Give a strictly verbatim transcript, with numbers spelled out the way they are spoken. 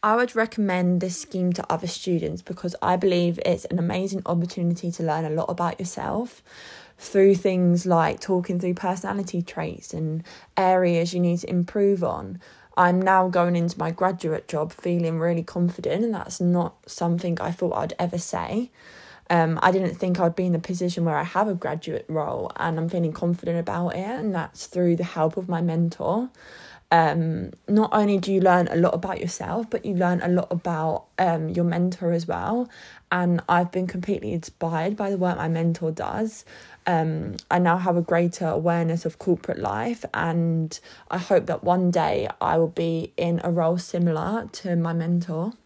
I would recommend this scheme to other students because I believe it's an amazing opportunity to learn a lot about yourself through things like talking through personality traits and areas you need to improve on. I'm now going into my graduate job feeling really confident, and that's not something I thought I'd ever say. Um, I didn't think I'd be in a position where I have a graduate role, and I'm feeling confident about it, and that's through the help of my mentor. Um, not only do you learn a lot about yourself, but you learn a lot about um, your mentor as well. And I've been completely inspired by the work my mentor does. Um, I now have a greater awareness of corporate life, and I hope that one day I will be in a role similar to my mentor.